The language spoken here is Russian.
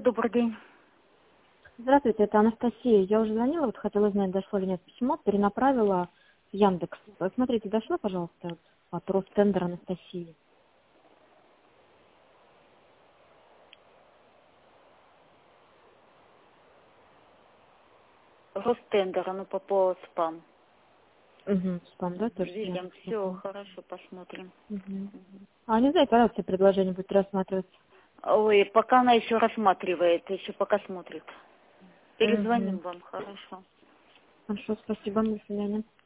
добрый день. Здравствуйте, это Анастасия. Я уже звонила, вот хотела узнать, дошло ли нет письмо, перенаправила в Яндекс. Смотрите, дошло, пожалуйста, от Ростендер Анастасии. Ростендер, ну по спам. Угу, спам, да, тоже? Видим, все, хорошо, посмотрим. Угу. А не знаю, когда все предложения будут рассматриваться? Ой, пока она еще рассматривает, еще пока смотрит. Перезвоним Угу. вам, хорошо. Хорошо, спасибо, до свидания.